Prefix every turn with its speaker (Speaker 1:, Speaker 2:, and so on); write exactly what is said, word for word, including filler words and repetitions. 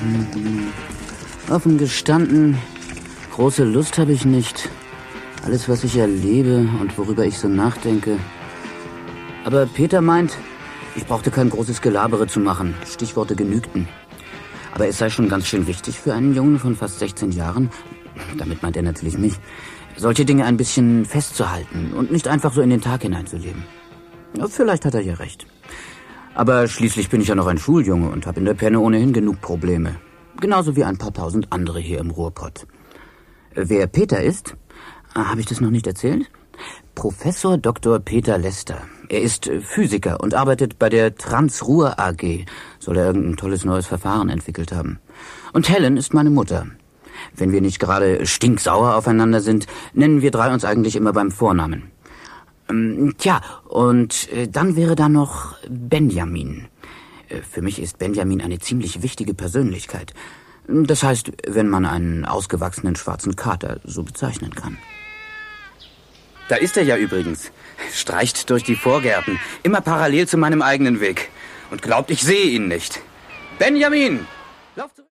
Speaker 1: Offen gestanden, große Lust habe ich nicht. Alles, was ich erlebe und worüber ich so nachdenke. Aber Peter meint, ich brauchte kein großes Gelabere zu machen. Stichworte genügten. Aber es sei schon ganz schön wichtig für einen Jungen von fast sechzehn Jahren, damit meint er natürlich mich, solche Dinge ein bisschen festzuhalten und nicht einfach so in den Tag hineinzuleben. Ja, vielleicht hat er ja recht. Aber schließlich bin ich ja noch ein Schuljunge und habe in der Penne ohnehin genug Probleme. Genauso wie ein paar tausend andere hier im Ruhrpott. Wer Peter ist, habe ich das noch nicht erzählt? Professor Doktor Peter Lester. Er ist Physiker und arbeitet bei der Trans-Ruhr A G. Soll er irgendein tolles neues Verfahren entwickelt haben. Und Helen ist meine Mutter. Wenn wir nicht gerade stinksauer aufeinander sind, nennen wir drei uns eigentlich immer beim Vornamen. Ähm, tja, und äh, dann wäre da noch Benjamin. Äh, für mich ist Benjamin eine ziemlich wichtige Persönlichkeit. Das heißt, wenn man einen ausgewachsenen schwarzen Kater so bezeichnen kann. Da ist er ja übrigens. Streicht durch die Vorgärten, immer parallel zu meinem eigenen Weg. Und glaubt, ich sehe ihn nicht. Benjamin! Lauf zurück!